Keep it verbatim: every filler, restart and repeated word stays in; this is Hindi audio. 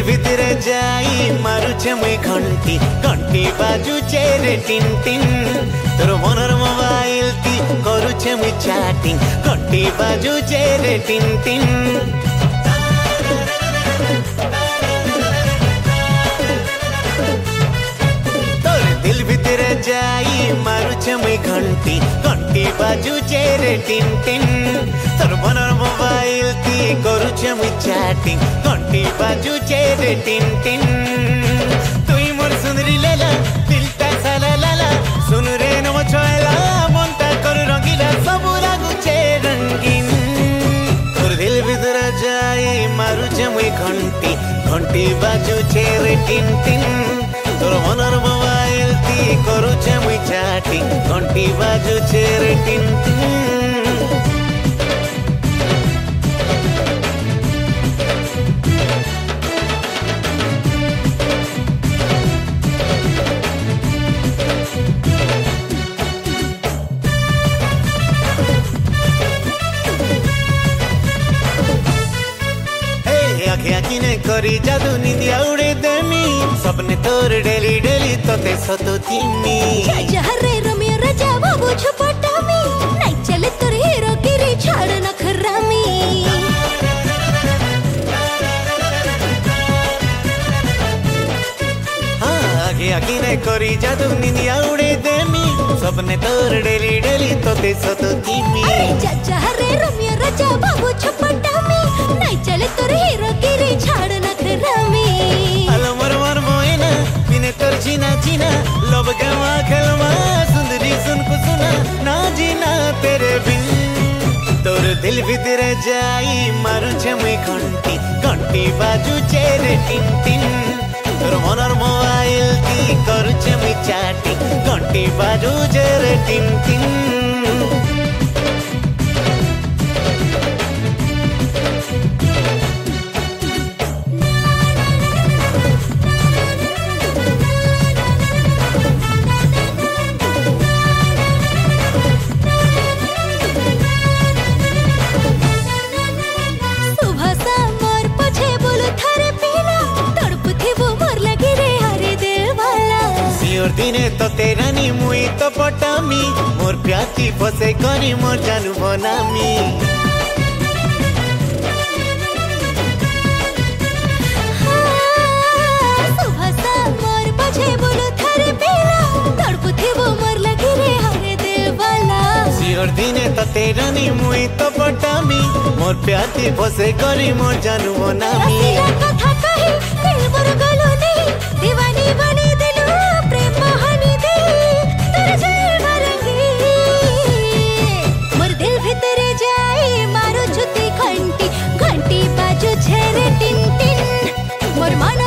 ଭିତରେ ଯାଇ ମାରୁଛେ ମୁଇଁ ଘଣ୍ଟି ଘଣ୍ଟି ବାଜୁଛେ ରେ ଟିନ୍ ଟିନ୍ ତୋର ମନର ମୋବାଇଲ ତି କରୁଛେ ମୁଇଁ ଚାଟିଂ ଘଣ୍ଟି ବାଜୁଛେ ରେ ଟିନ୍ ଟିନ୍ दिल भितरे जाई मारुछे मुई घंटी घंटी बाजुछे रे टिन टिन तोर मनर मोबाइल ती करुछे मुई चैटिंग घंटी बाजुछे रे टिन टिन तुई मोर सुंदरी लेला दिलटा साला लाला सुन रे नम छयला मनटा कर रंगीला सब लागुछे रंगीन तोर दिल भितरे जाई मारुछे मुई घंटी घंटी बाजुछे रे टिन टिन तोर मनर मोबाइल ती करुछे मुई चैटिंग घंटी बाजुछे रे टिन टिन आखिने करी जादू निंदिया उड़े देमी सपने तोर डेली डेली तोते सतो थिमी रे रोमियो राजा बाबू छुपटामी नहीं चले तोर हीरो गिरी छाड़ न खरामी हाँ आगे आखिने करी जादू निंदिया उड़े देमी सपने तोर डेली डेली तोते सतो थिमी चाचा रे रोमियो राजा बाबू छुपटामी नहीं चले तोर हीरो गिरी छाड़ न खरामी हेलो मर मर मोइना बिने तोर जीना जीना लब गवा खलमा सुंदरी सुन को सुना ना जीना तेरे बिन तोर दिल भीतरे जाई मारुछे मुई घंटी घंटी बाजुछे रे टिन टिन तोर मनर मोबाइल ती करुछे मुई चैटिंग घंटी बाजुछे रे टिन टिन दिने तो तेरा नी मुई तो पटामी मोर प्यासी फसे करी मोर जानू बनामी मोर बजे बोलो थारे पीला तड़पुथी वो मोर लगी रे हरे देवाला सियोर दिने तो तेरा नी मुई तो पटामी मोर प्यासी फसे करी मोर जानू बनामी कथा कही दिल मोर गलो नहीं दीवानी बनी दिलू प्रेम मोहनी दे तोर जल भरंगी मोर दिल भितरे जाई मारो छुती घंटी घंटी बाजू छे रे टिन टिन मोर मन